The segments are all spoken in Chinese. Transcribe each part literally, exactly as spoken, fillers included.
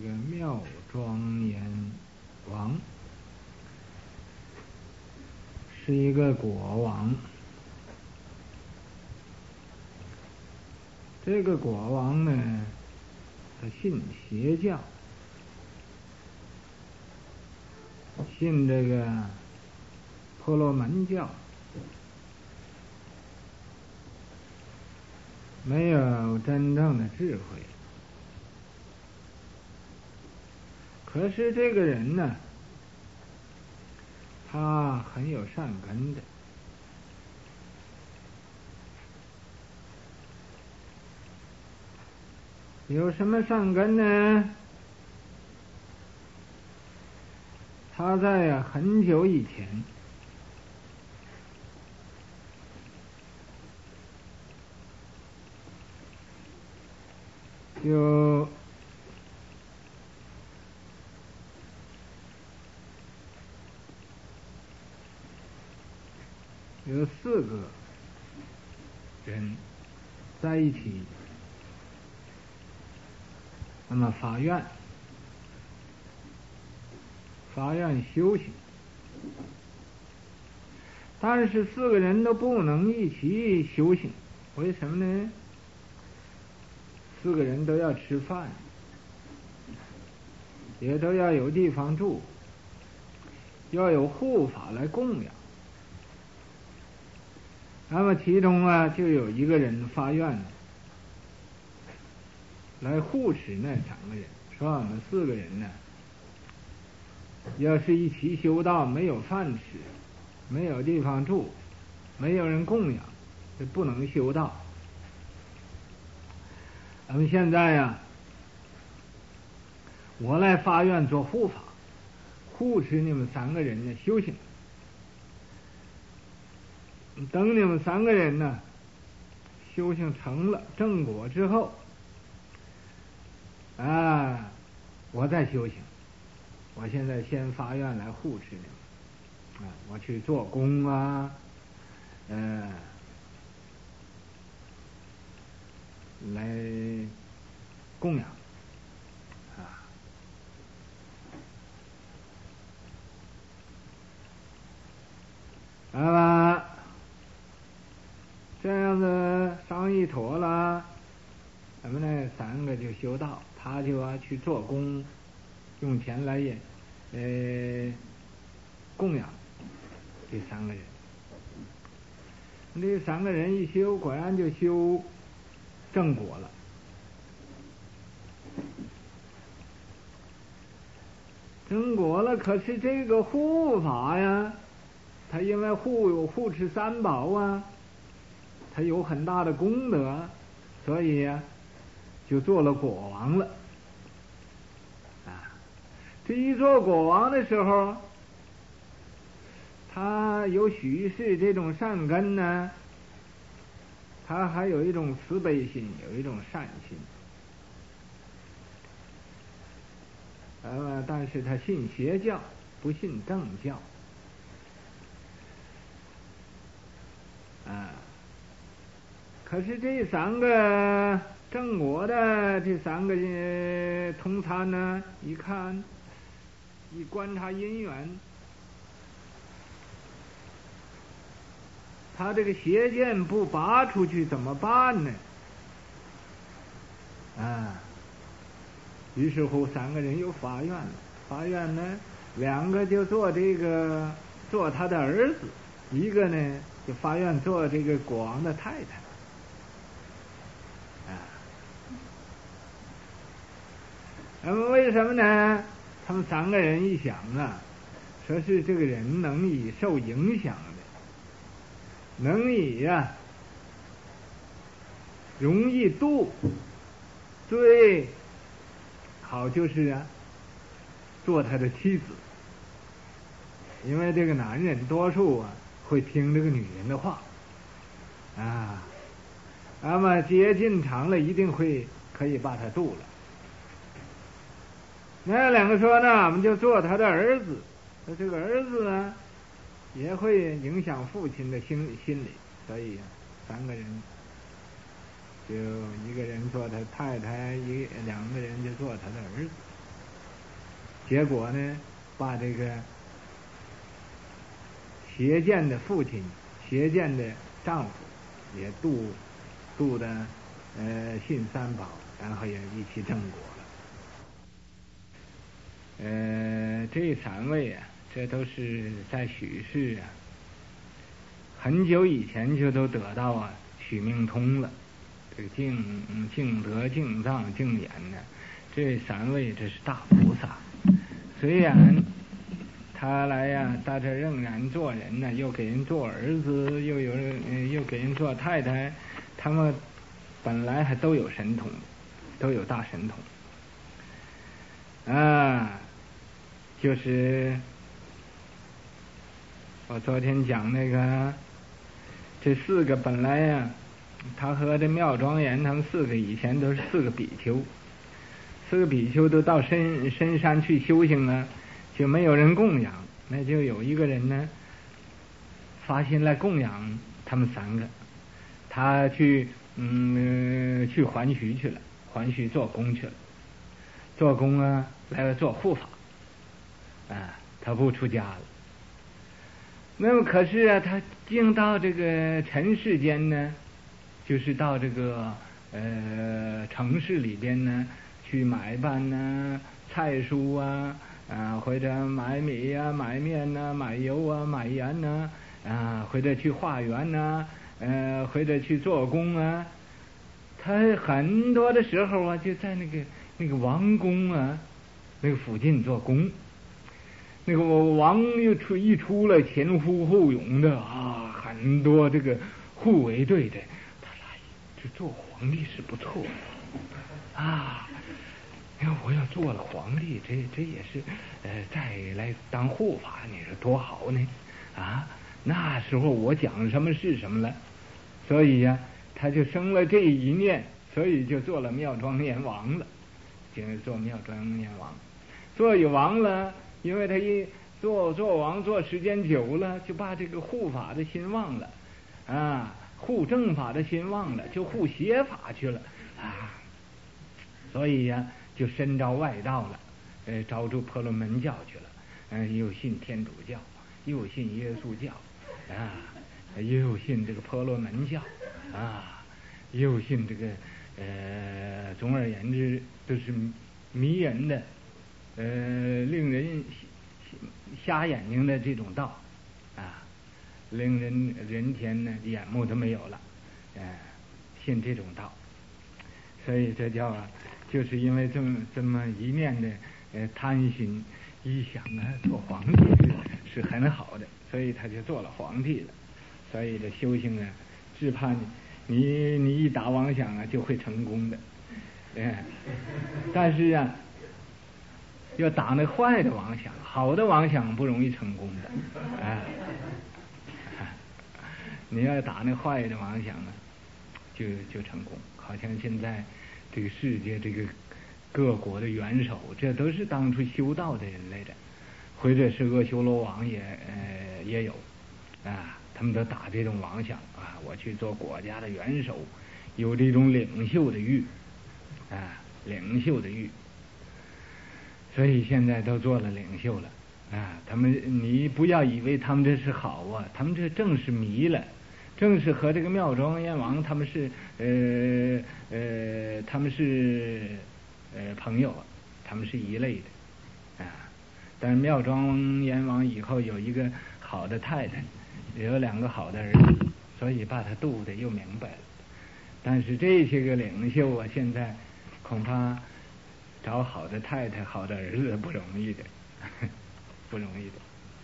个妙庄严王，是一个国王。这个国王呢，他信邪教，信这个婆罗门教，没有真正的智慧。可是这个人呢，他很有善根的。有什么善根呢？他在啊很久以前，就有四个人在一起，那么发愿，发愿修行，但是四个人都不能一起修行，为什么呢？四个人都要吃饭，也都要有地方住，要有护法来供养。那么其中啊，就有一个人发愿来护持那三个人，说我们四个人呢，要是一起修道，没有饭吃，没有地方住，没有人供养，就不能修道。那么现在呀，我来发愿做护法，护持你们三个人呢修行。等你们三个人呢修行成了正果之后，啊，我再修行。我现在先发愿来护持你们，啊，我去做工啊，呃，来供养，啊，好吧，这样子商议妥了，咱们呢三个就修道，他就要去做工，用钱来也呃供养这三个人。这三个人一修，果然就修正果了。正果了，可是这个护法呀，他因为护有护持三宝啊，他有很大的功德，所以呀，就做了国王了。啊，这一做国王的时候，他有许是这种善根呢，他还有一种慈悲心，有一种善心。呃，但是他信邪教，不信正教。啊，可是这三个正果的这三个通参呢，一看，一观察因缘，他这个邪见不拔出去怎么办呢？啊，于是乎三个人又发愿了，发愿呢，两个就做这个做他的儿子，一个呢就发愿做这个国王的太太。啊，那么为什么呢？他们三个人一想啊，说是这个人能以受影响的，能以呀、啊、容易度，最好就是啊做他的妻子，因为这个男人多数啊会听这个女人的话啊，那么接近长了一定会可以把他度了。那两个说呢，我们就做他的儿子，那这个儿子呢也会影响父亲的心心理，所以三个人就一个人做他太太，一两个人就做他的儿子。 结果呢，把这个邪见的父亲、邪见的丈夫也渡渡的呃信三宝，然后也一起正果了。呃，这三位啊，这都是在许氏啊，很久以前就都得到啊取命通了。这个净净德、净藏、净眼呢，这三位这是大菩萨。虽然他来呀、啊，到这仍然做人呢，又给人做儿子，又有人、呃、又给人做太太，他们本来还都有神通，都有大神通啊。就是我昨天讲那个，这四个本来呀、啊。他和这妙庄严他们四个以前都是四个比丘，四个比丘都到深深山去修行啊，就没有人供养，那就有一个人呢发心来供养他们三个，他去嗯、呃、去还虚去了，还虚做工去了，做工啊来做护法啊，他不出家了。那么可是啊，他进到这个尘世间呢，就是到这个呃城市里边呢，去买办呢菜蔬啊，啊或者买米呀、啊、买面呐、啊、买油啊、买盐呐、啊，啊或者去化缘呐、啊，呃或者去做工啊。他很多的时候啊，就在那个那个王宫啊，那个附近做工。那个王又出一出来，前呼后拥的啊，很多这个护卫队的。这做皇帝是不错的啊！你看我要做了皇帝，这这也是呃再来当护法，你说多好呢啊！那时候我讲什么是什么了，所以呀、啊，他就生了这一念，所以就做了妙庄严王了，就是做妙庄严王，做有王了，因为他一做做王做时间久了，就把这个护法的心忘了啊。护正法的心忘了，就护邪法去了啊！所以呀、啊，就深招外道了，呃，招住婆罗门教去了，嗯、呃，又信天主教，又信耶稣教，啊，又信这个婆罗门教，啊，又信这个呃，总而言之，都是迷人的，呃，令人瞎眼睛的这种道，啊。令人人天呢眼目都没有了，呃，信这种道，所以这叫啊，就是因为这么这么一念的呃贪心，一想啊做皇帝是是很好的，所以他就做了皇帝了。所以这修行啊，只怕你你你一打妄想啊就会成功的，哎，但是啊，要打那坏的妄想，好的妄想不容易成功的，哎。你要打那坏的妄想啊，就就成功。好像现在这个世界这个各国的元首，这都是当初修道的人来的，或者是阿修罗王也呃也有啊，他们都打这种妄想啊，我去做国家的元首，有这种领袖的欲啊，领袖的欲，所以现在都做了领袖了啊。他们你不要以为他们这是好啊，他们这正是迷了。正是和这个妙庄严王他们是呃呃他们是呃朋友，他们是一类的啊。但是妙庄严王以后有一个好的太太，有两个好的儿子，所以把他度的又明白了。但是这些个领袖啊，现在恐怕找好的太太、好的儿子不容易的，不容易的。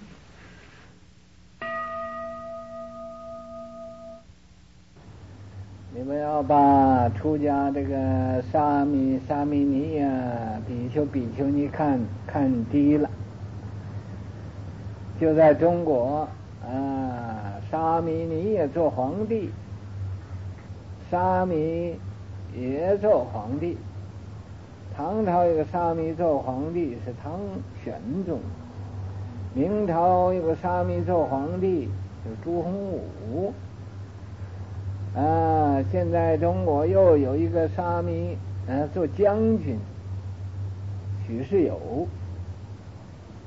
你们要把出家这个沙弥、沙弥尼呀、比丘、比丘尼看看低了。就在中国啊，沙弥尼也做皇帝，沙弥也做皇帝。唐朝有个沙弥做皇帝是唐玄宗，明朝有个沙弥做皇帝是朱洪武。啊，现在中国又有一个沙弥，呃，做将军，许世友。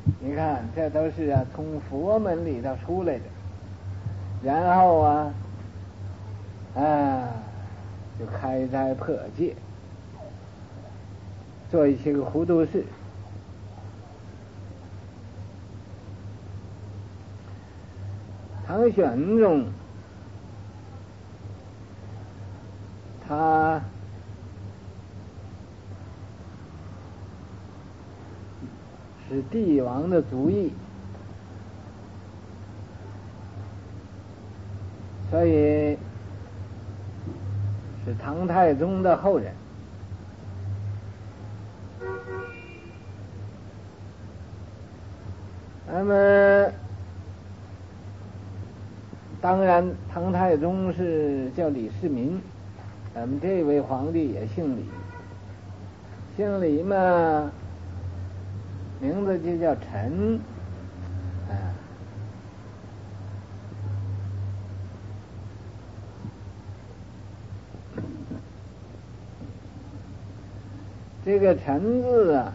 你看，这都是啊从佛门里头出来的，然后啊，啊，就开斋破戒，做一些个糊涂事。唐玄宗他是帝王的族裔，所以是唐太宗的后人。那么当然唐太宗是叫李世民，咱们这位皇帝也姓李，姓李嘛，名字就叫陈啊。这个陈字啊，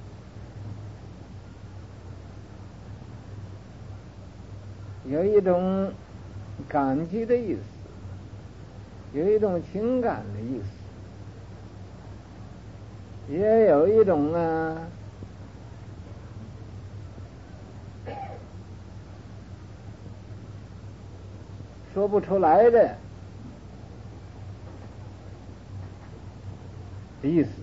有一种感激的意思，有一种情感的意思，也有一种啊说不出来的意思。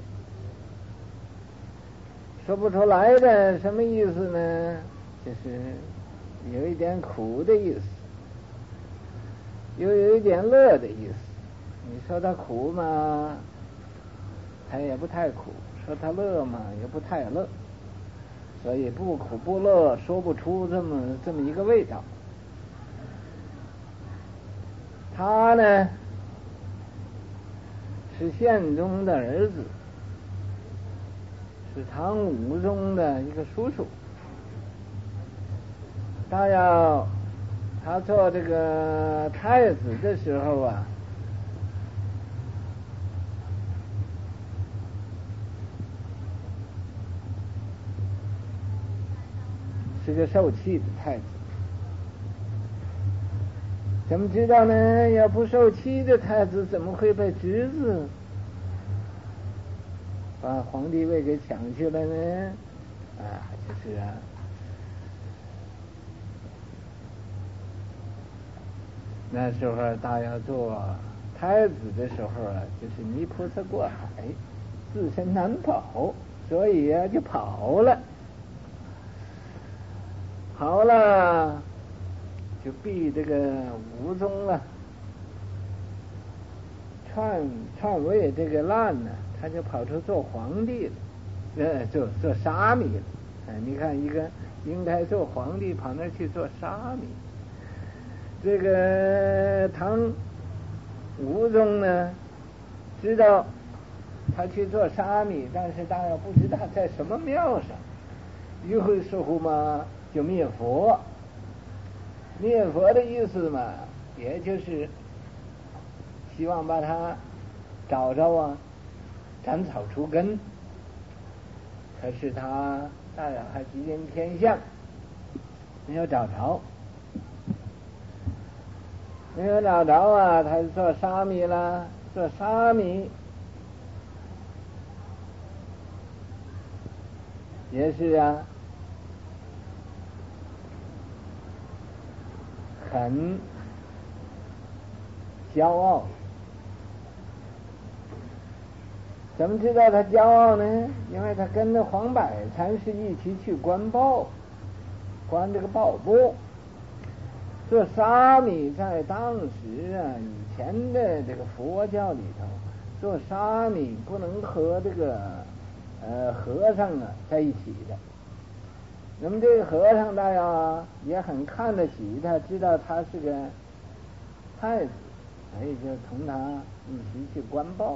说不出来的什么意思呢？就是有一点苦的意思，又有一点乐的意思。你说它苦嘛，它也不太苦；说它乐嘛，也不太乐。所以不苦不乐，说不出这么这么一个味道。他呢是宪宗的儿子，是唐武宗的一个叔叔。他要他做这个太子的时候啊，是个受气的太子。怎么知道呢？要不受气的太子怎么会被侄子把皇帝位给抢去了呢？啊，就是啊，那时候他要做太子的时候啊，就是泥菩萨过海，自身难保，所以啊就跑了，跑了就避这个武宗了，篡篡位这个难呢，他就跑出做皇帝了，呃，做做沙弥了。哎，你看一个应该做皇帝，跑那去做沙弥。这个唐武宗呢，知道他去做沙弥，但是当然不知道在什么庙上。于是乎嘛，就灭佛。灭佛的意思嘛，也就是希望把他找着啊，斩草除根。可是他当然还吉人天相，没有找着，没有找着啊，他就做沙弥了。做沙弥也是啊，很骄傲。怎么知道他骄傲呢？因为他跟着黄柏禅师一起去观报，观这个报部。做沙弥在当时啊，以前的这个佛教里头，做沙弥不能和这个呃和尚啊在一起的。那么这个和尚大呀也很看得起他，知道他是个太子，所以就同他一起去观报。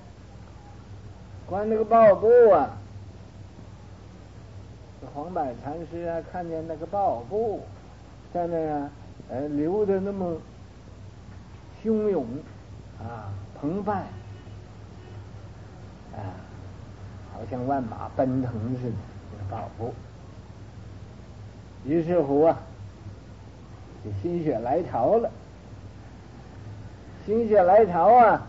观这个报部啊，黄柏禅师啊看见那个报部在那啊呃流得那么汹涌啊澎湃啊，好像万马奔腾似的这个报部。 于是乎啊，这心血来潮了，心血来潮啊，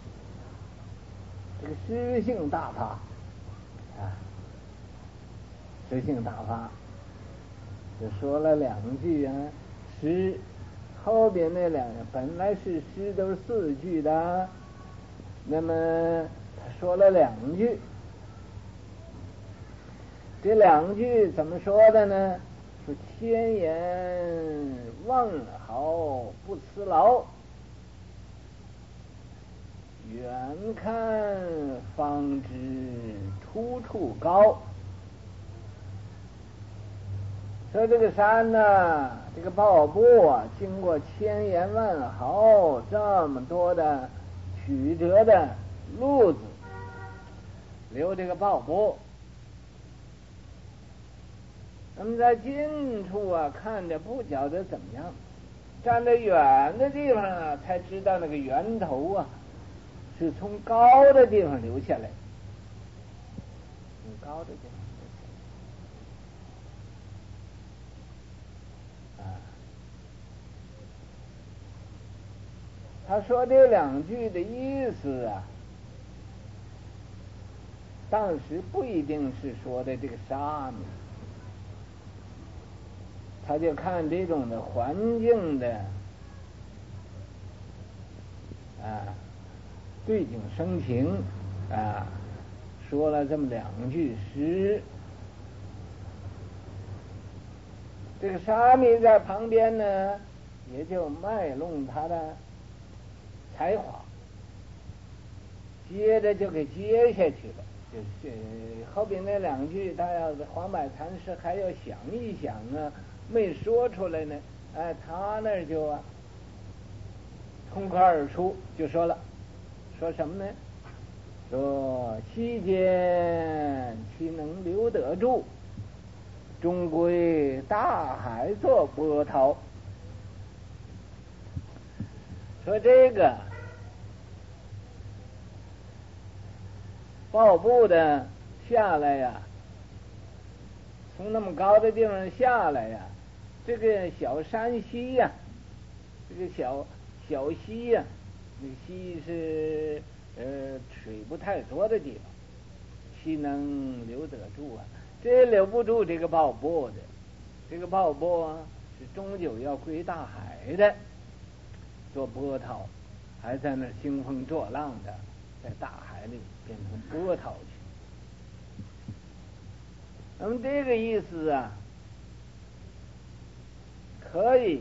这个诗性大发啊，诗性大发，就说了两句啊，诗后边那两个本来是诗都是四句的，那么他说了两句，这两句怎么说的呢？说千言万好不辞劳，远看方知出处高。说这个山呢、啊，这个瀑布啊，经过千言万好这么多的曲折的路子，流这个瀑布。那么在近处啊，看着不觉得怎么样，站在远的地方啊，才知道那个源头啊，是从高的地方流下来，从高的地方流下来。啊，他说这两句的意思啊，当时不一定是说的这个沙弥。他就看这种的环境的啊对景生情啊，说了这么两句诗。这个沙弥在旁边呢，也就卖弄他的才华，接着就给接下去了。就是后边那两句，他要是黄柏禅师还要想一想啊，没说出来呢，哎，他那儿就啊冲口而出，就说了，说什么呢？说期间岂能留得住，终归大海作波涛。说这个瀑布的下来呀，从那么高的地方下来呀，这个小山溪呀，这个小小溪呀，那个溪是呃水不太多的地方，岂能留得住啊？这留不住这个瀑布的，这个瀑布啊是终究要归大海的，做波涛，还在那兴风作浪的，在大海里变成波涛去。那么这个意思啊，可以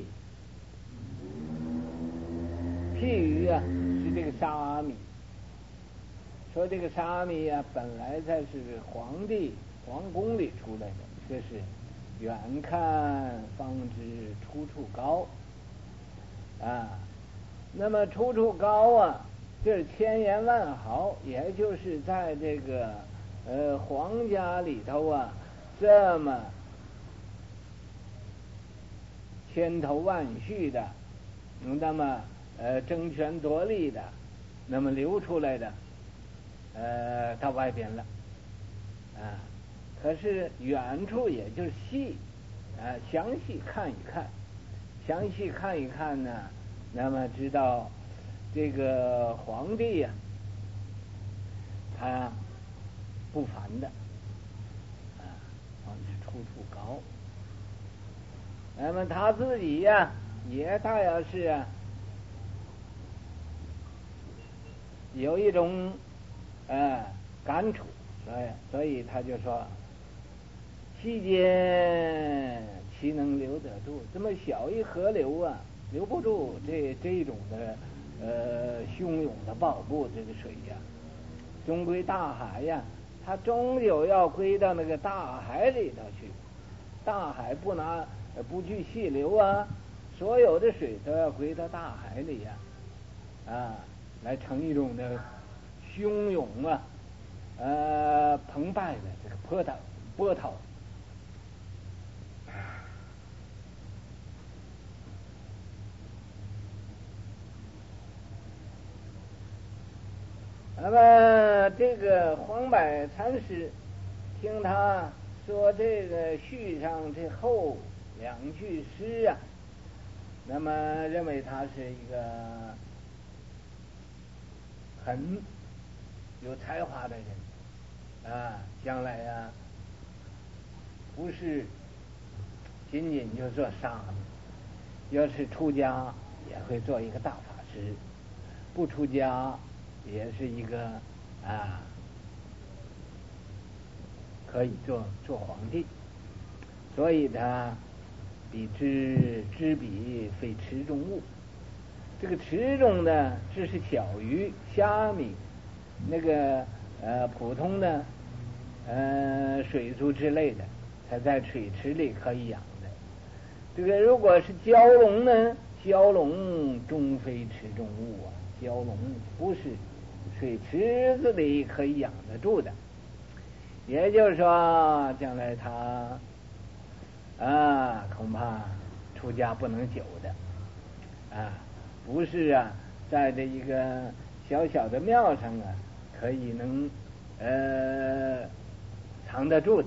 譬喻啊，是这个沙弥。说这个沙弥啊，本来在是皇帝皇宫里出来的，这是远看方知出处高啊。那么出处高啊，就是千言万好，也就是在这个呃皇家里头啊，这么千头万绪的，那么呃争权夺利的，那么流出来的，呃到外边了啊。可是远处也就是细啊，详细看一看，详细看一看呢，那么知道这个皇帝呀、啊，他不凡的啊，是出处高。那么他自己呀、啊，也大要是啊，有一种呃感触，所以所以他就说，期间岂能留得住？这么小一河流啊，留不住这这种的呃汹涌的瀑布，这个水呀、啊，终归大海呀、啊，它终究要归到那个大海里头去。大海不拿不去细流啊，所有的水都要归到大海里呀、啊，啊，来成一种的汹涌啊，呃澎湃的这个波涛波涛。那么这个黄柏禅师听他说这个序上这后两句诗啊，那么认为他是一个很有才华的人啊，将来啊不是仅仅就做沙弥，要是出家也会做一个大法师，不出家也是一个啊可以做做皇帝，所以他比之知彼非池中物。这个池中呢，只是小鱼、虾米，那个呃普通的呃水族之类的，才在水池里可以养的。这个如果是蛟龙呢，蛟龙终非池中物啊，蛟龙不是水池子里可以养得住的。也就是说，将来他啊，恐怕出家不能久的啊，不是啊，在这一个小小的庙上啊，可以能呃藏得住的。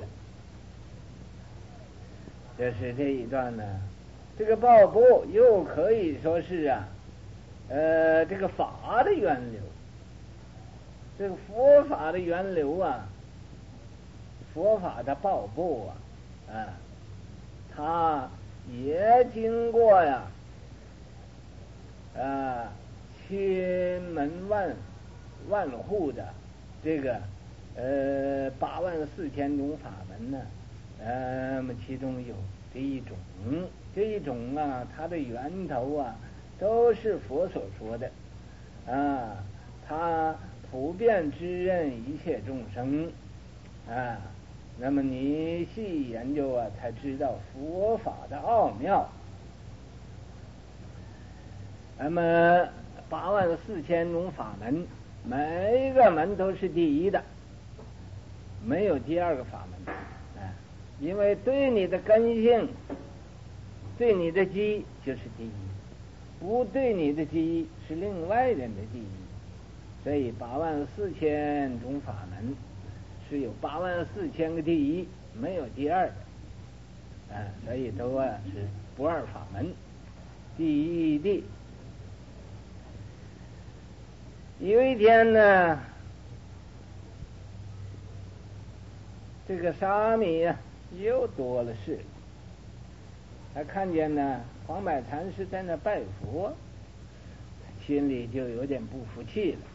这是这一段呢，这个报部又可以说是啊，呃，这个法的源流，这个佛法的源流啊。佛法的报部啊，啊，它也经过呀，啊，千门万万户的这个呃八万四千种法门呢，呃，其中有这一种，这一种啊，它的源头啊，都是佛所说的，啊，它普遍知任一切众生，啊。那么你细研究啊，才知道佛法的奥妙。那么八万四千种法门，每一个门都是第一的，没有第二个法门。啊，因为对你的根性，对你的机就是第一，不对你的机是另外人的第一。所以八万四千种法门是有八万四千个第一，没有第二的，啊，所以都啊是不二法门，第一地。有一天呢，这个沙弥呀、啊、又多了事，他看见呢黄柏禅师在那拜佛，心里就有点不服气了。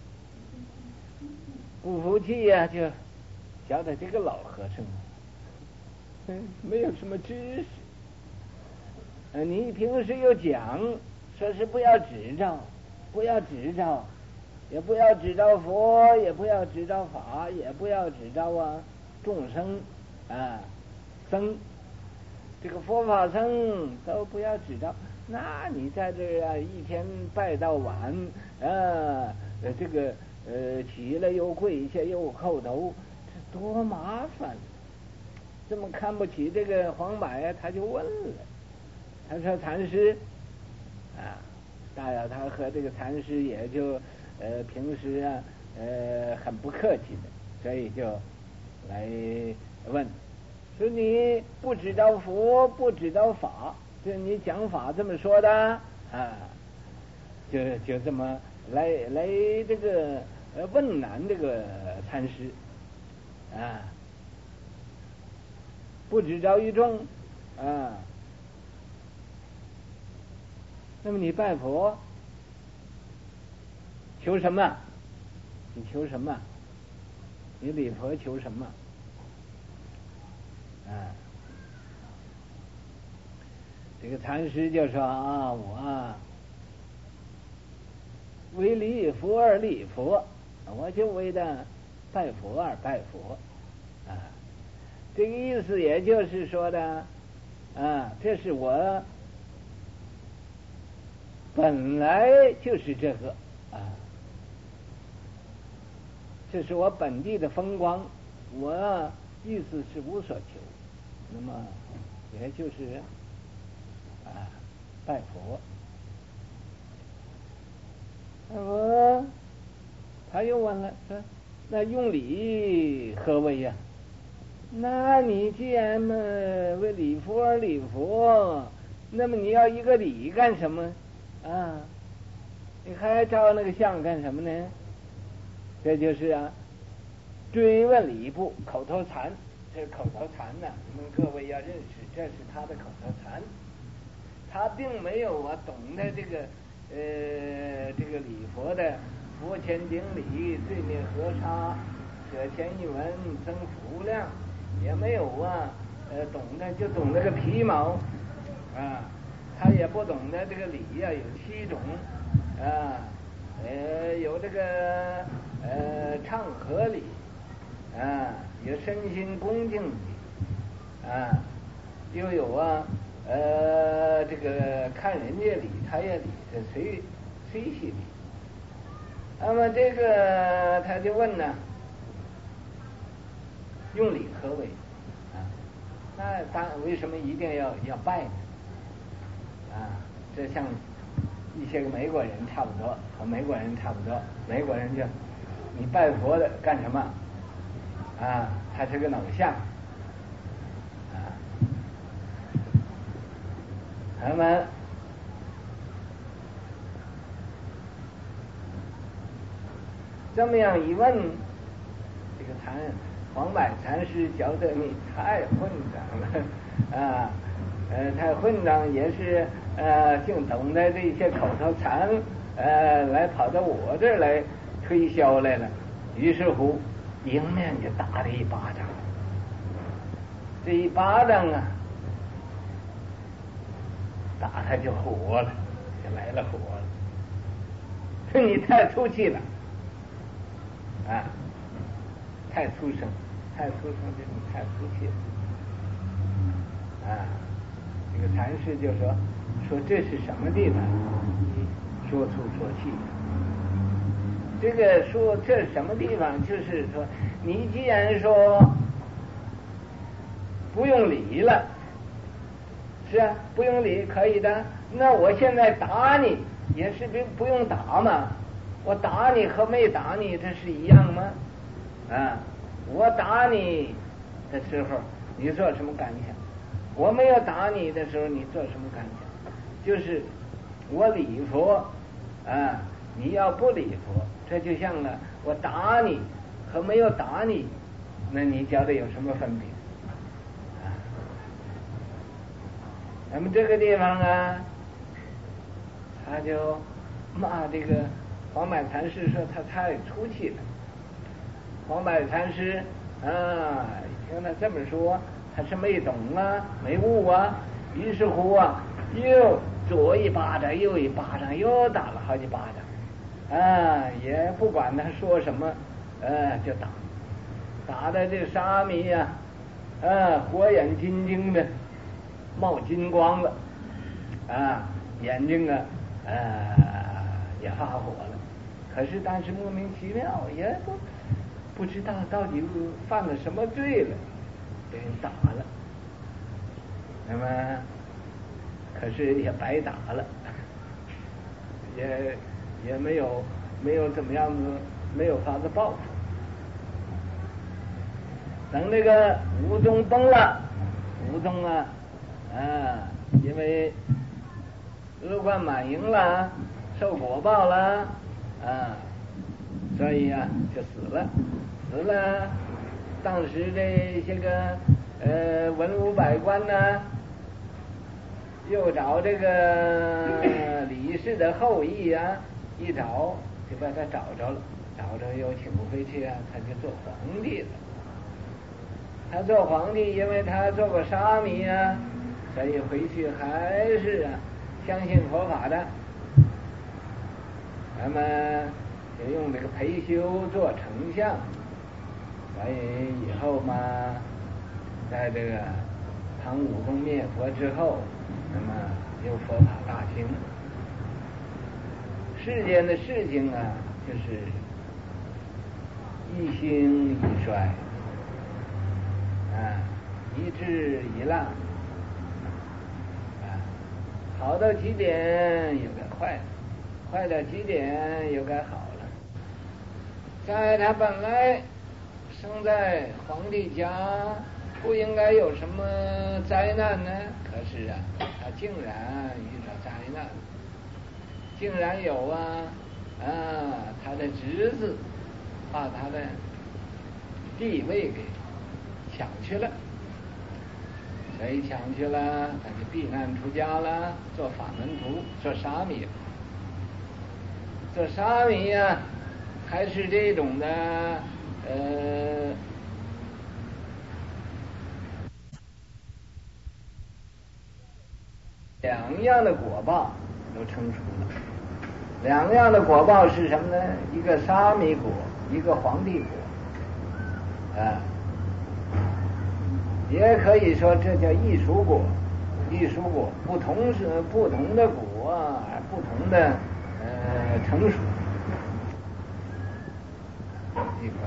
不服气呀、啊，就觉得这个老和尚，嗯，没有什么知识。呃，你平时又讲，说是不要执照，不要执照，也不要执照佛，也不要执照法，也不要执照啊众生啊僧，这个佛法僧都不要执照。那你在这啊一天拜到晚，啊，这个。呃，起来又跪下又叩头，这多麻烦！这么看不起这个黄柏呀，他就问了，他说：“禅师啊，大了他和这个禅师也就呃平时啊呃很不客气的，所以就来问，说你不知道佛，不知道法，就你讲法这么说的啊，就就这么。”来来，这个呃问难这个禅师啊，不知着于众啊。那么你拜佛求什么？你求什么？你礼佛求什么？啊，这个禅师就说啊，我啊。为礼佛而礼佛，我就为了拜佛而拜佛，啊，这个意思也就是说的，啊，这是我本来就是这个啊，这是我本地的风光，我意思是无所求，那么也就是啊拜佛。我他又问了，说那用礼何为呀、 那你既然嘛为礼佛而礼佛，那么你要一个礼干什么啊？你还照那个相干什么呢？这就是啊，追问礼部口头禅，这是口头禅呢、啊，你们各位要认识，这是他的口头禅。他并没有啊懂得这个呃这个礼佛的佛前顶礼、对面合沙、舍前一文、增福量，也没有啊呃懂得就懂那个皮毛啊，他也不懂得这个礼呀、啊、有七种啊，呃有这个呃唱和礼啊，有身心恭敬礼啊，又有啊。呃，这个看人家礼，他也礼，这随随喜礼。那么这个他就问呢，用礼何为？啊，那当为什么一定要要拜呢？啊，这像一些个美国人差不多，和美国人差不多。美国人就你拜佛的干什么？啊，他是个偶像。那么这么样一问，这个禅黄柏禅师觉得你太混账了啊，呃，太混账也是呃，净懂得这些口头禅，呃，来跑到我这儿来推销来了。于是乎，迎面就打了一巴掌。这一巴掌啊！打他就火了，就来了火了。你太粗气了，啊，太粗声，太粗声，这你太粗气了，啊，这个禅师就说说这是什么地方？说粗说气。这个说这是什么地方？就是说，你既然说不用理了。是啊，不用理可以的。那我现在打你也是不不用打嘛，我打你和没打你这是一样吗？啊，我打你的时候你做什么感想？我没有打你的时候你做什么感想？就是我礼佛啊，你要不礼佛，这就像了我打你和没有打你，那你觉得有什么分别？那么这个地方啊，他就骂这个黄柏禅师说他太粗气了。黄柏禅师啊，听他这么说，他是没懂啊，没悟啊。于是乎啊，又左一巴掌，右一巴掌，又打了好几巴掌，啊，也不管他说什么，呃，就打，打的这沙弥呀、啊，啊，火眼金睛的。冒金光了，啊，眼睛啊，呃，也发火了。可是，但是莫名其妙，也不不知道到底犯了什么罪了，被人打了。那么，可是也白打了，也也没有没有怎么样子，没有法子报复。等那个武宗崩了，武宗啊。啊，因为恶贯满盈了，受果报了，啊，所以啊就死了。死了，当时这些个呃文武百官呢，又找这个李氏的后裔啊，一找就把他找着了，找着又请回去啊，他就做皇帝了。他做皇帝，因为他做过沙弥啊。所以回去还是啊相信佛法的，那么就用这个培修做丞相，所以以后嘛，在这个唐武宗灭佛之后，那么有佛法大兴。世间的事情啊，就是一兴一衰，啊，一治一浪。好到极点又该坏了，坏到极点又该好了。在他本来生在皇帝家， 不应该有什么灾难呢？可是啊，他竟然遇到灾难，竟然有啊啊，他的侄子把他的地位给抢去了，所以抢去了，他就避难出家了，做法门徒，做沙弥。做沙弥呀、啊，还是这种的呃。两样的果报都成熟了。两样的果报是什么呢？一个沙弥果，一个皇帝果。啊，也可以说这叫异熟果。异熟果不同是不同的果，不同的呃成熟。一个，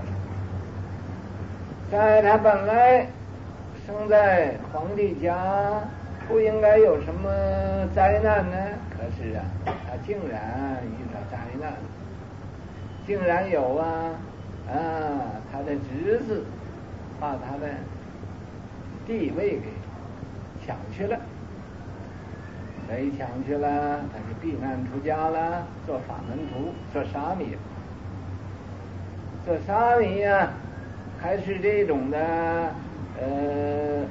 在他本来生在皇帝家，不应该有什么灾难呢？可是啊，他竟然遇到灾难，竟然有啊啊，他的侄子把他的地位给抢去了，所以抢去了，他就避难出家了，做法门徒，做沙弥。做沙弥呀、啊，还是这种的呃。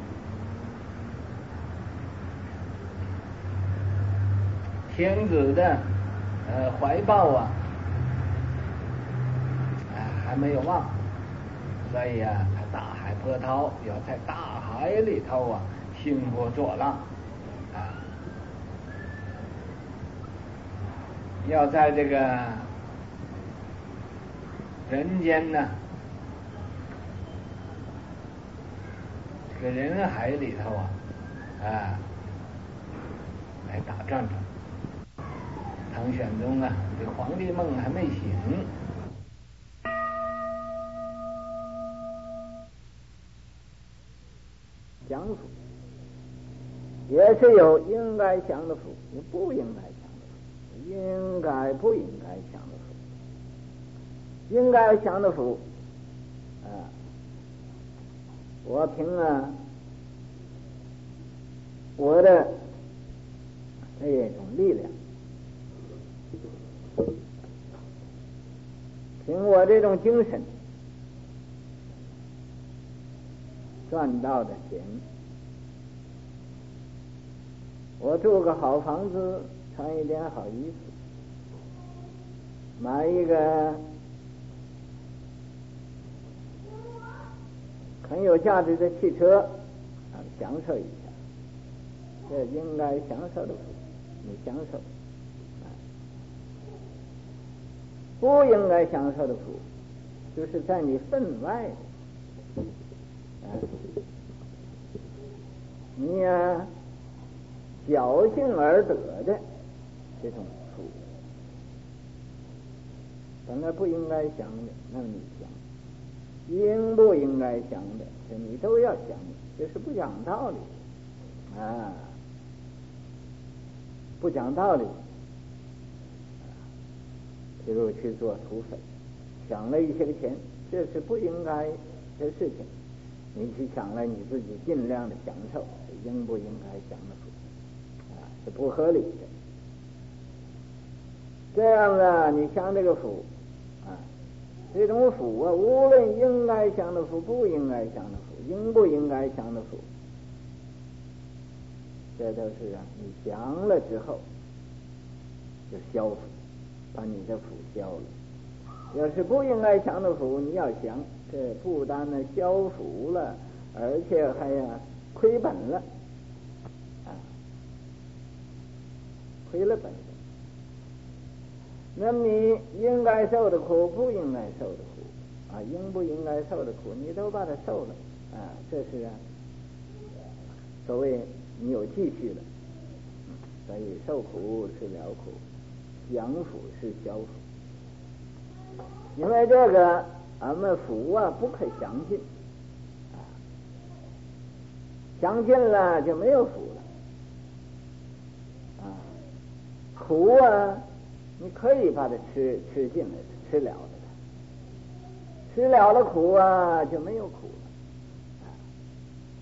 天子的呃怀抱啊，啊还没有忘，所以啊，他大海波涛，要在大海里头啊兴波作浪啊，要在这个人间呢，这个人海里头啊啊来打转转。唐玄宗啊，这皇帝梦还没醒，享福也是有应该享的福，也不应该享的福，应该不应该享的福，应该享的福啊，我凭啊我的这种力量。凭我这种精神赚到的钱，我住个好房子，穿一件好衣服，买一个很有价值的汽车，啊，享受一下，这应该享受的福，你享受。不应该享受的福，就是在你分外的，啊，你呀、啊、侥幸而得的这种福，本来不应该想的，那你想；应不应该想的，这你都要想，这是不讲道理啊，不讲道理。比如去做土匪，抢了一些个钱，这是不应该的事情。你去抢了，你自己尽量的享受，应不应该享的福啊，是不合理的。这样啊，你享这个福啊，这种福啊，无论应该享的福，不应该享的福，应不应该享的福，这都是啊，你享了之后就消福。把你的福消了，要是不应该享的福，你要想，这不但呢消福了，而且还呀、啊、亏本了，啊，亏了本了。那么你应该受的苦，不应该受的苦，啊，应不应该受的苦，你都把它受了，啊，这是啊，所谓你有继续了，所以受苦是了苦。享福是消福，因为这个俺们福啊不可相信，啊，相信了就没有福了，啊，苦啊你可以把它吃吃进来，吃了了的，吃了了苦啊就没有苦了，啊，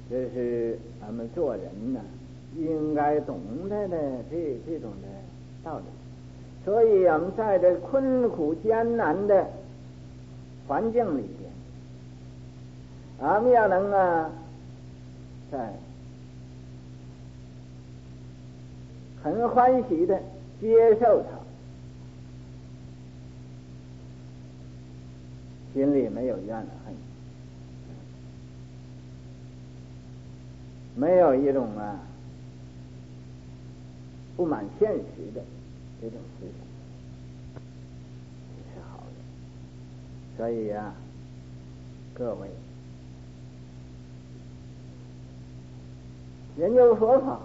这是咱们做人呢应该懂得的这这种的道理。所以我们在这困苦艰难的环境里边，俺们要能啊在很欢喜的接受它，心里没有怨恨，没有一种啊不满现实的这种思想，是好的。所以啊，各位研究佛法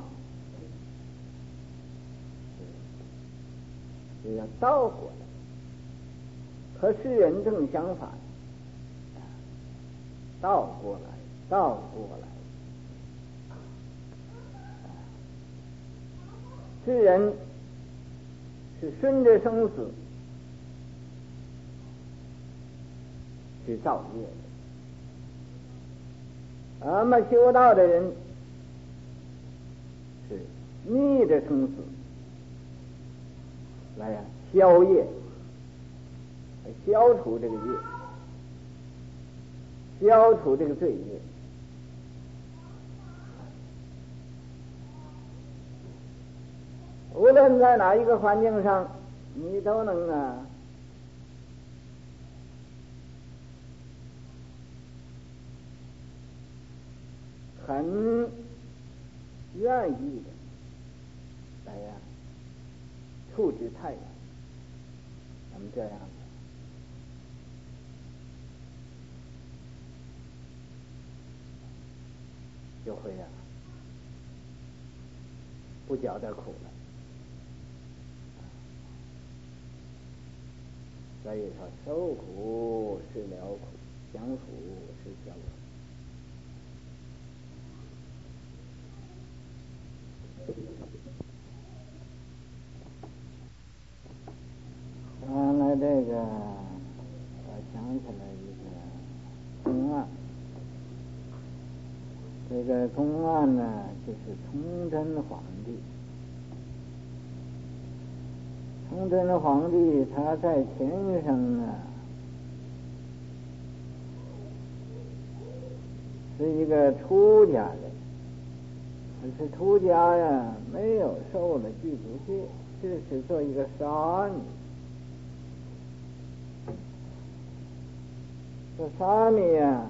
是要倒过来，和世人正相反，倒过来，倒过来。世人是顺着生死去造业的，而么修道的人是逆着生死来呀消业，来消除这个业，消除这个罪业。无论在哪一个环境上，你都能啊很愿意的来呀处之泰然。咱们这样就会呀不觉得苦了。所以说，受苦是了苦，享福是消福。完了，这个我想起来一个公案，这个公案呢，就是崇祯皇帝。崇祯皇帝他在前生啊是一个出家人，可是出家呀没有受了具足戒，就是做一个沙弥。这沙弥呀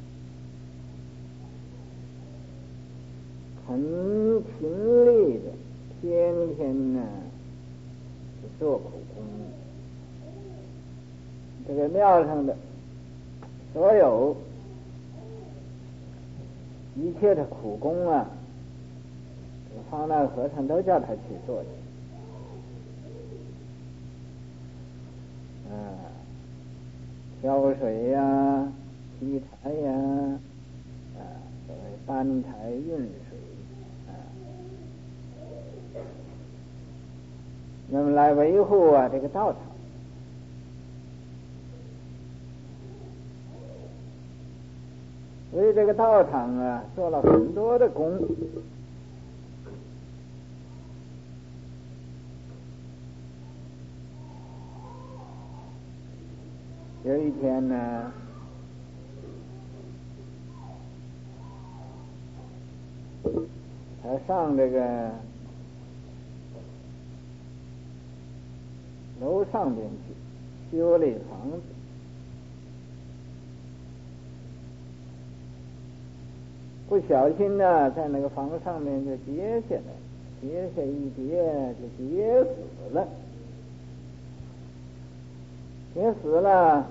很勤力的，天天呢做苦工。这个庙上的所有一切的苦工啊，这个方丈和尚都叫他去做去。啊，挑水呀、啊，劈柴呀，啊，所谓搬柴运水啊，那么来维护啊这个道场。为这个道场啊做了很多的工。有一天呢，他上这个楼上边去修了一房子，不小心呢在那个房上面就跌下来，跌下一跌就跌死了。跌死了，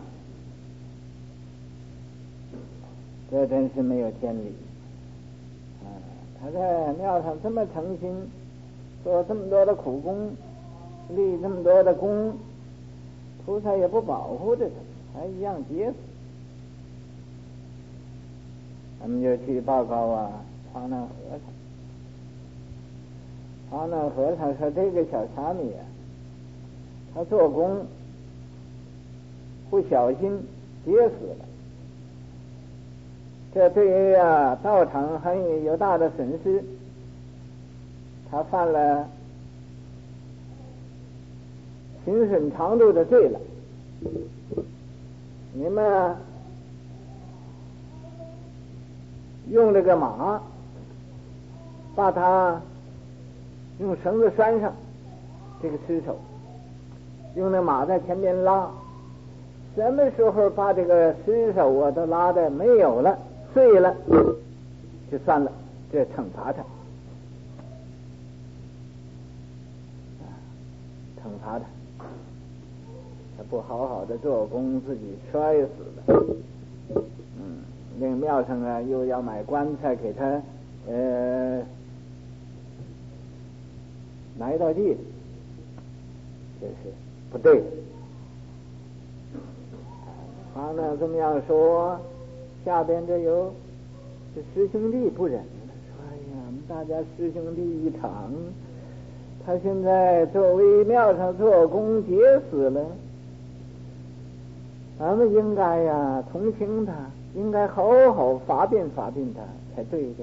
这真是没有天理啊！他在庙上这么诚心，做这么多的苦工，立这么多的功，菩萨也不保护着他，还一样跌死。咱们就去报告啊方丈和尚。方丈和尚说：“这个小沙弥啊，他做工不小心跌死了， 这对于啊道场很有大的损失。他犯了行损长度的罪了。你们用这个马把它用绳子拴上，这个尸首用那马在前边拉，什么时候把这个尸首啊都拉的没有了碎了就算了，这惩罚他，惩罚他，他不好好的做工，自己摔死了。嗯，那个庙上啊又要买棺材给他呃埋到地里，这是不对的。啊，那这么样说，下边这有这师兄弟不忍了，说：“哎呀，我们大家师兄弟一场，他现在作为庙上做工结死了，咱们应该呀同情他，应该好好发辩发辩他才对的。”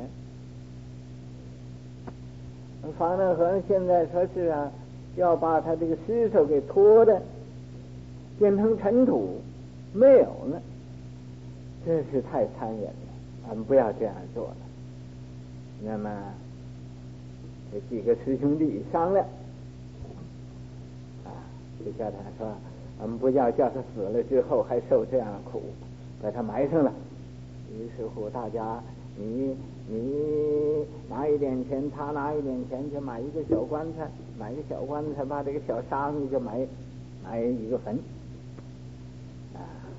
方正和尚现在说是啊，要把他这个尸首给拖的变成尘土，没有了，真是太残忍了，俺们不要这样做了。那么这几个师兄弟商量啊，就叫他说，我们不要叫他死了之后还受这样苦，把他埋上了。于是乎大家你你拿一点钱，他拿一点钱，就买一个小棺材，买一个小棺材，把这个小沙弥就埋埋一个坟啊，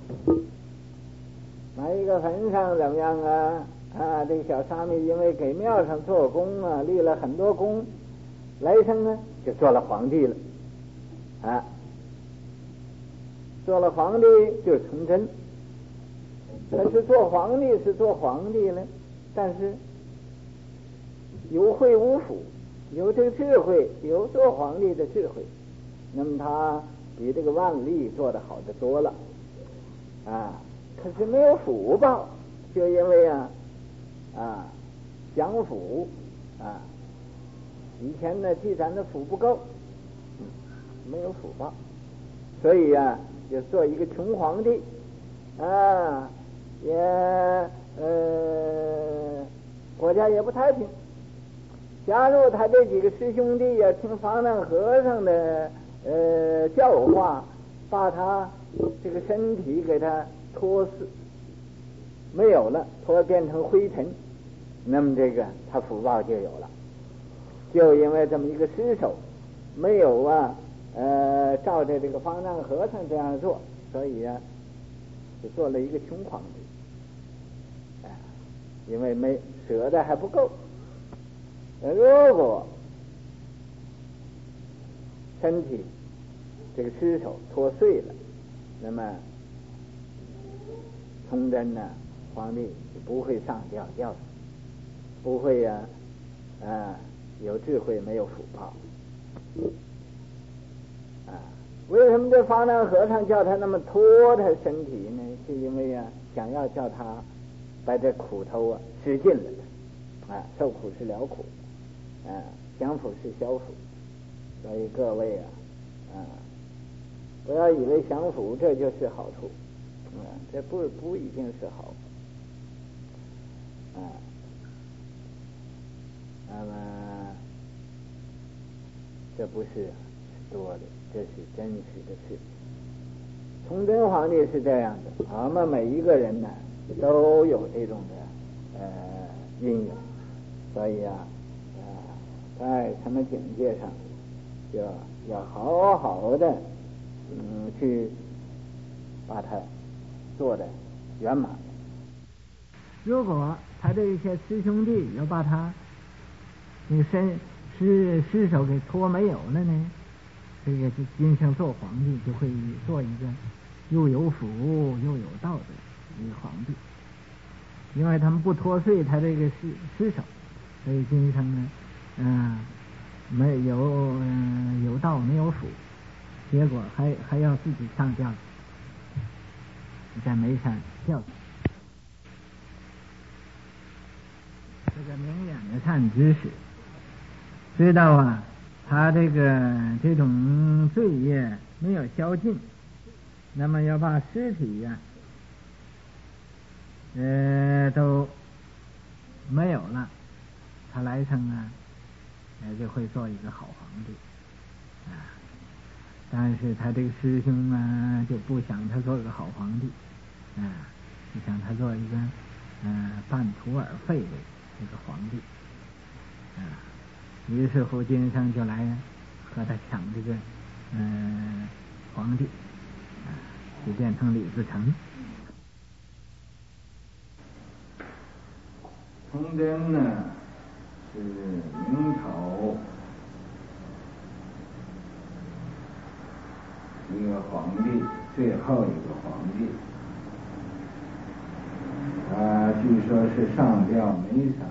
埋一个坟上怎么样啊？啊，这个小沙弥因为给庙上做工啊，立了很多功，来生呢就做了皇帝了啊，做了皇帝就成真。可是做皇帝是做皇帝了，但是有慧无辅，有这个智慧，有做皇帝的智慧，那么他比这个万历做得好得多了啊。可是没有福报，就因为啊啊享福啊，以前呢积攒的福不够，嗯，没有福报，所以啊就做一个穷皇帝啊，也呃国家也不太平。假如他这几个师兄弟呀、啊、听方丈和尚的呃教化，把他这个身体给他拖死没有了，拖变成灰尘，那么这个他福报就有了。就因为这么一个尸首没有啊呃照着这个方丈和尚这样做，所以啊就做了一个穷皇帝啊，因为没舍的还不够。如果身体这个尸首脱碎了，那么崇祯呢皇帝就不会上吊吊死，不会呀 啊, 啊有智慧没有福报啊。为什么这方丈和尚叫他那么拖他身体呢？是因为啊想要叫他把这苦头啊吃尽了的啊，受苦是了苦啊，享福是消福。所以各位啊啊，不要以为享福这就是好处啊，这不不一定是好啊。那么这不是多的，这是真实的事情。崇祯皇帝是这样的，我们每一个人呢都有这种的呃因缘，所以啊在什么境界上就要好好的嗯去把它做的圆满。 如果他这些师兄弟要把他那个身尸尸首给拖没有了呢，这个就今生做皇帝就会做一个又有福又有道的一个皇帝，因为他们不拖碎他这个尸尸首，所以今生呢嗯没有嗯有道没有福，结果还还要自己上吊，在煤山吊死。 这个明眼的善知识，知道啊，他这个这种罪业没有消尽，那么要把尸体呀、啊，呃，都没有了，他来生啊，也就会做一个好皇帝啊。但是他这个师兄啊，就不想他做个好皇帝啊，就想他做一个嗯、呃、半途而废的一个皇帝啊。于是乎今生就来和他抢这个嗯、呃、皇帝啊，就变成李自成。 崇祯呢是明朝一个皇帝，最后一个皇帝，啊，据说是上吊眉山。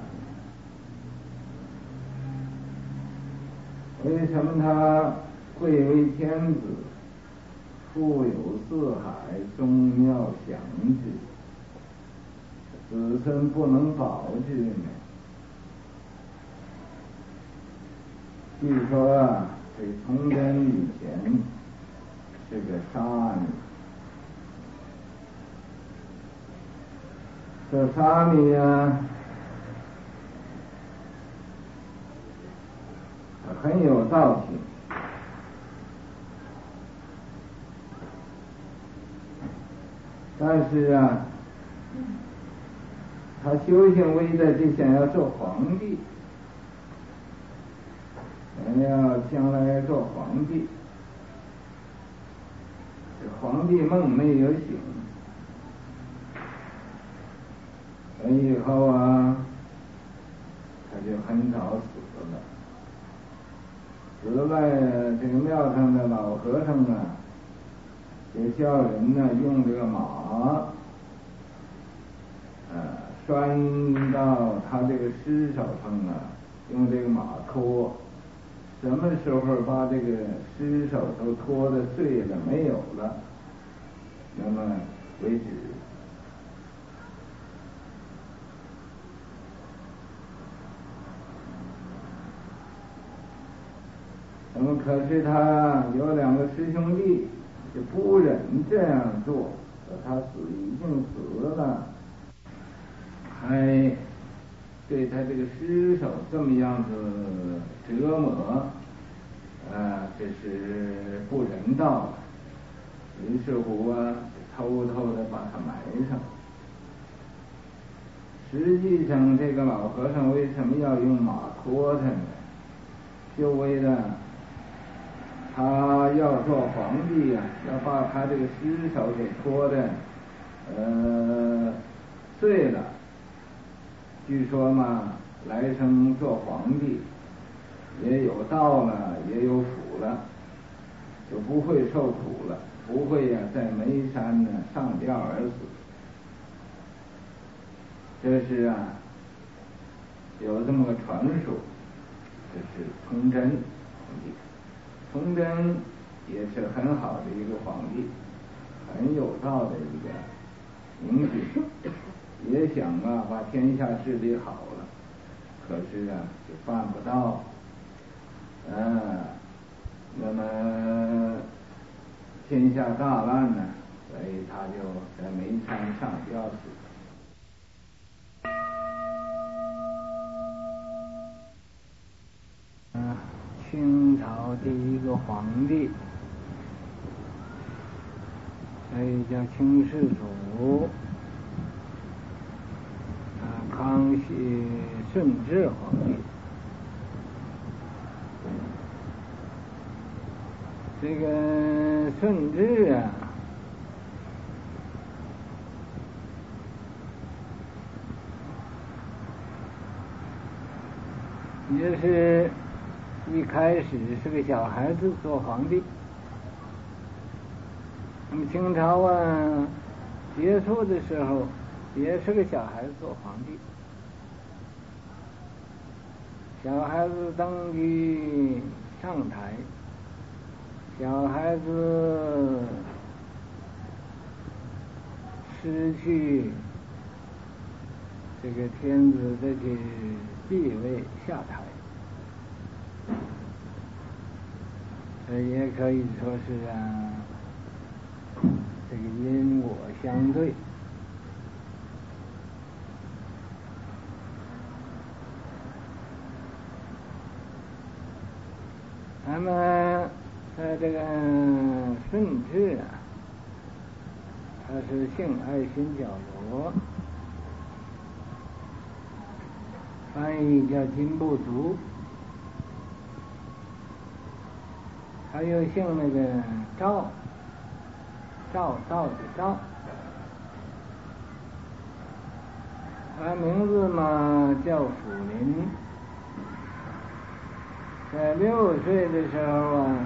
为什么他贵为天子，富有四海，宗庙享之，子孙不能保之呢？据说啊，这崇祯以前是个沙弥，这沙弥啊，他很有道行，但是啊，他修行为的就想要做皇帝，想要将来做皇帝。这皇帝梦没有醒，完以后啊，他就很早死了。死了，这个庙上的老和尚啊，就叫人呢用这个马，呃，拴到他这个尸首上啊，用这个马拖。什么时候把这个尸首都拖得碎了没有了，那么为止。那么可是他有两个师兄弟就不忍这样做，他死已经死了，还对他这个尸首这么样子折磨，啊，这是不人道的。于是乎啊，偷偷的把他埋上。实际上，这个老和尚为什么要用马拖他呢？就为了他要做皇帝呀、啊，要把他这个尸首给拖的，呃，碎了。据说嘛，来生做皇帝，也有道了，也有福了，就不会受苦了，不会呀、啊、在眉山呢上吊而死。这是啊，有这么个传说，这是崇祯皇帝。崇祯也是很好的一个皇帝，很有道的一个明君，也想啊把天下治理好了，可是啊就办不到，嗯、啊，那么天下大乱呢，所以他就在眉山上吊死。啊，清朝第一个皇帝，所以叫清世祖。啊，康熙顺治皇帝。这个顺治啊，也是一开始是个小孩子做皇帝，那么清朝啊结束的时候也是个小孩子做皇帝。小孩子登基上台，小孩子失去这个天子的去继位下台，这也可以说是啊，这个因果相对。咱们在这个顺治啊，他是姓爱新觉罗，翻译叫金不足，他又姓那个赵，赵赵的赵，他名字嘛叫辅林。在六岁的时候啊，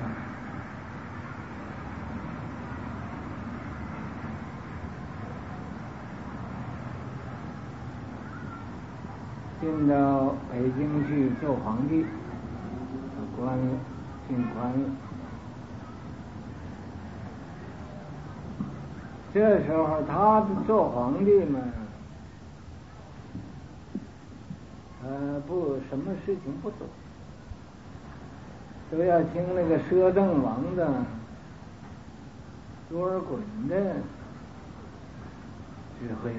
进到北京去做皇帝，官了，进官了。这时候他做皇帝嘛，呃，不，什么事情不做，都要听那个摄政王的多尔衮的指挥。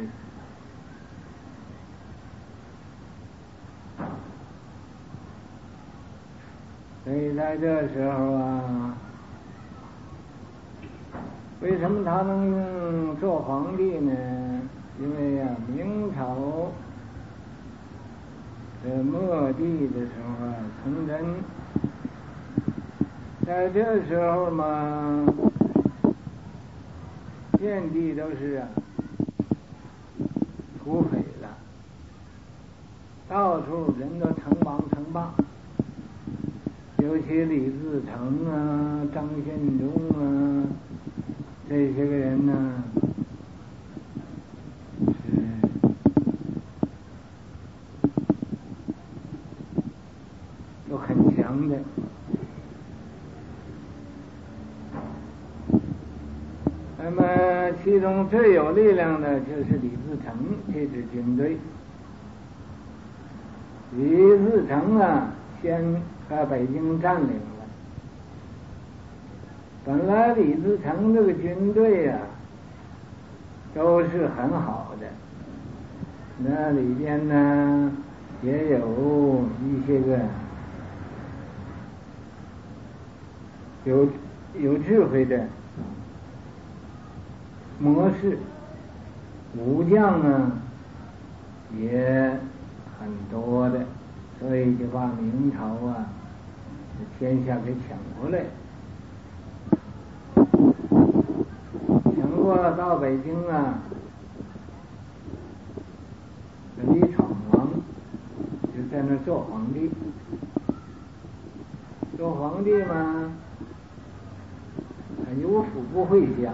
所以在这时候啊，为什么他能做皇帝呢？因为啊，明朝这末帝的时候啊，崇祯在这时候嘛，遍地都是啊土匪了，到处人都称王称霸，尤其李自成啊、张献忠啊这些个人呢，是都很强的。那么其中最有力量的就是李自成这支军队。李自成啊，先把北京占领了。本来李自成这个军队啊，都是很好的，那里边呢也有一些个有有智慧的模式，武将呢也很多的，所以就把明朝啊天下给抢过来，抢过了到北京啊，李闯王就在那做皇帝。做皇帝嘛，有福不会享，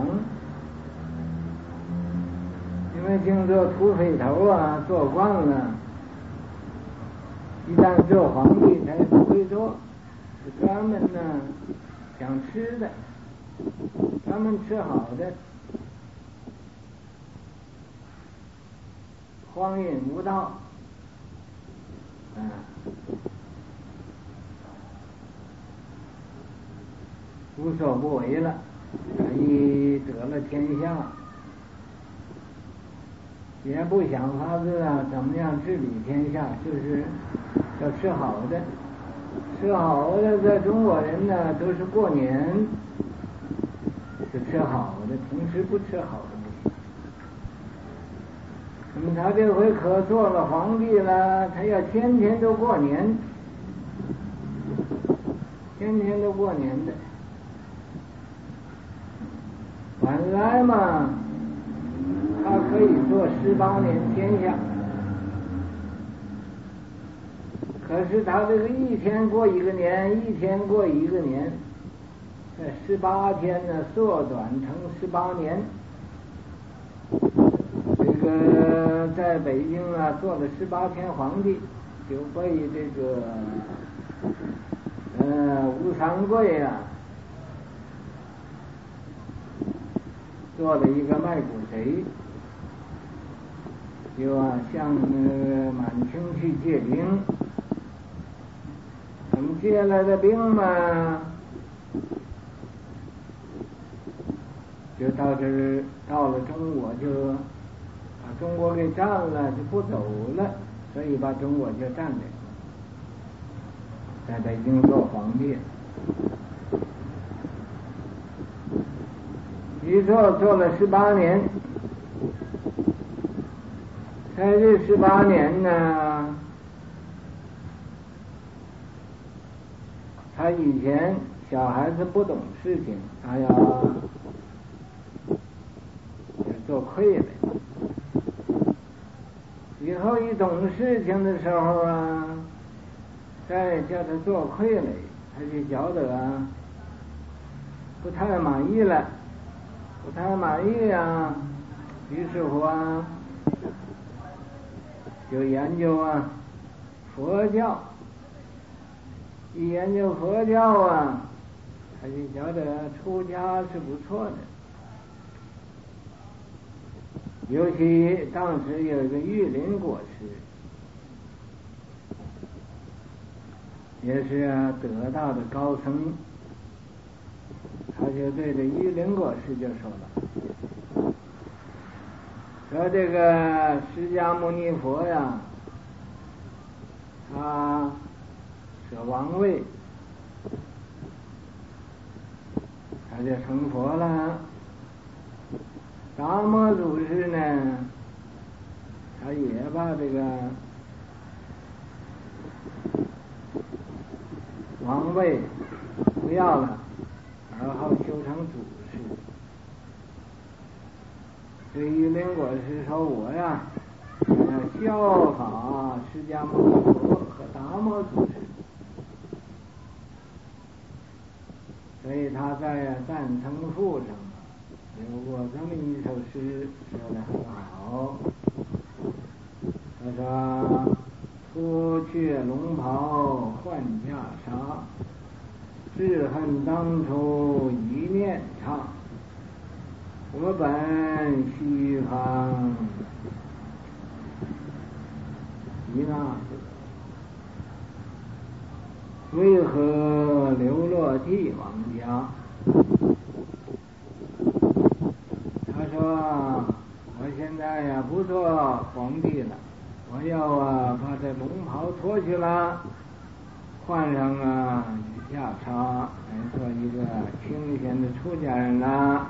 因为听说土匪头啊做惯了，一旦做皇帝他也不会做，是专门呢想吃的，专门吃好的，荒淫无道，啊，无所不为了，一得了天下，也不想法子啊怎么样治理天下，就是要吃好的，吃好的，在中国人呢都是过年是吃好的，平时不吃好的不行。那么他这回可做了皇帝了，他要天天都过年，天天都过年的。本来嘛，他可以做十八年天下，可是他这个一天过一个年，一天过一个年，这十八天呢缩短成十八年。这个在北京啊做了十八天皇帝，就被这个呃吴三桂啊做了一个卖国贼， 就啊向那个满清去借兵，怎么借来的兵嘛？就到这儿，到了中国就把中国给占了，就不走了，所以把中国就占领了，在北京做皇帝。一做做了十八年，在这十八年呢，他以前小孩子不懂事情，他要做傀儡，以后一懂事情的时候啊，再叫他做傀儡，他就觉得啊不太满意了，不太满意啊，于是乎啊就研究啊佛教，一研究佛教啊，他就觉得出家是不错的。尤其当时有一个玉林国师，也是啊得道的高僧，他就对着玉林国师就说了，说这个释迦牟尼佛呀，他舍王位，他就成佛了。达摩祖师呢，他也把这个王位不要了，然后修成祖师。这玉林国师说我呀，要效法释迦牟尼佛和达摩祖师，所以他在赞成赋上有过这么一首诗，说得很好。他说：“脱却龙袍换袈裟，只恨当初一念差。我本西方一那子，为何流落帝王家？”他说：“我现在呀不做皇帝了，我要啊把这龙袍脱去了，换上啊袈裟，来做一个清闲的出家人了。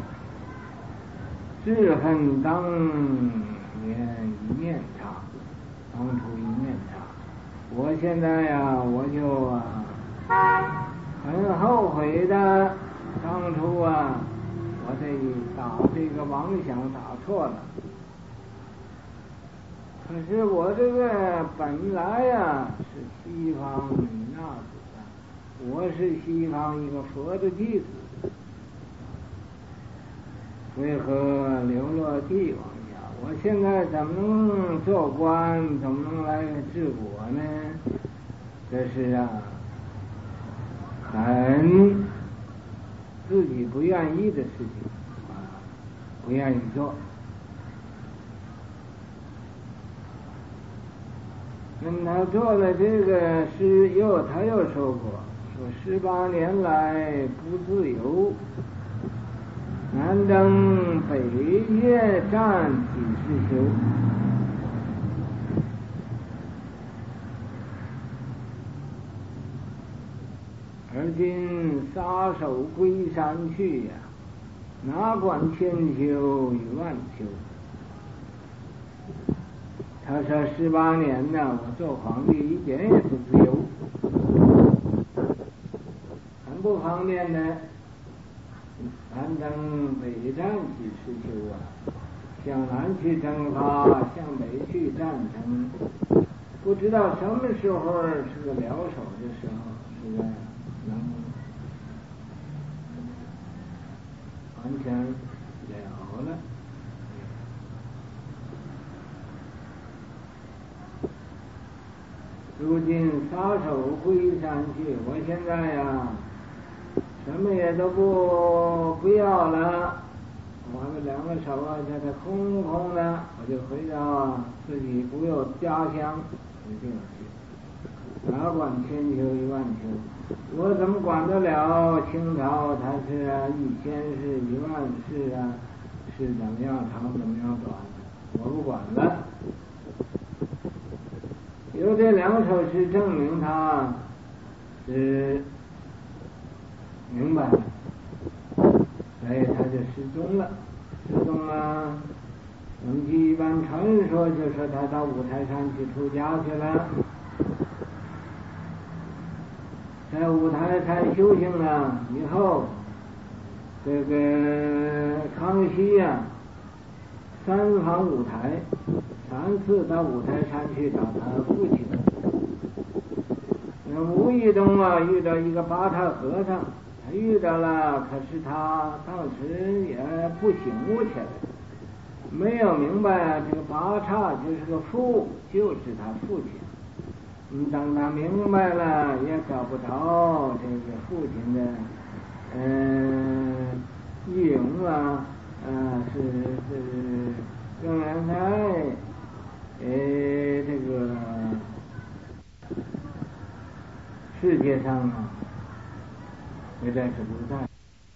只恨当年一念差，当初一念差。我现在呀我就啊很后悔的，当初啊。”我这打这个妄想打错了，可是我这个本来呀是西方弥那子啊，我是西方一个佛的弟子，为何流落帝王家？我现在怎么能做官？怎么能来治国呢？这是啊，很自己不愿意的事情啊，不愿意做。跟他做了这个事，又他又说过，说十八年来不自由，南登北岳战几时休？而今撒手归山去呀、啊，哪管千秋与万秋。他说十八年呢，我做皇帝一点也不自由，很不方便的。南登北战几时休啊？向南去征伐，向北去战争，不知道什么时候是个了手的时候，是个能完全了了。如今撒手归山去，我现在呀，什么也都不不要了，我们两个个手啊，叫它空空的，我就回到自己不有家乡，一定去，哪管千秋一万秋，我怎么管得了清朝？它是啊，一千世一万世啊，是怎么样长，怎么样短，我不管了。有这两首诗证明他是明白了，所以他就失踪了。失踪了，根据一般传说，就说他到五台山去出家去了，在五台山修行了以后，这个康熙呀、啊，三访五台，三次到五台山去找他父亲。那无意中啊遇到一个八塔和尚，他遇到了，可是他当时也不醒悟起来，没有明白这个八叉就是个父，就是他父亲。嗯，当他明白了，也找不着这个父亲的嗯易容啊，呃是是仍然在呃这个世界上啊，也在是不在。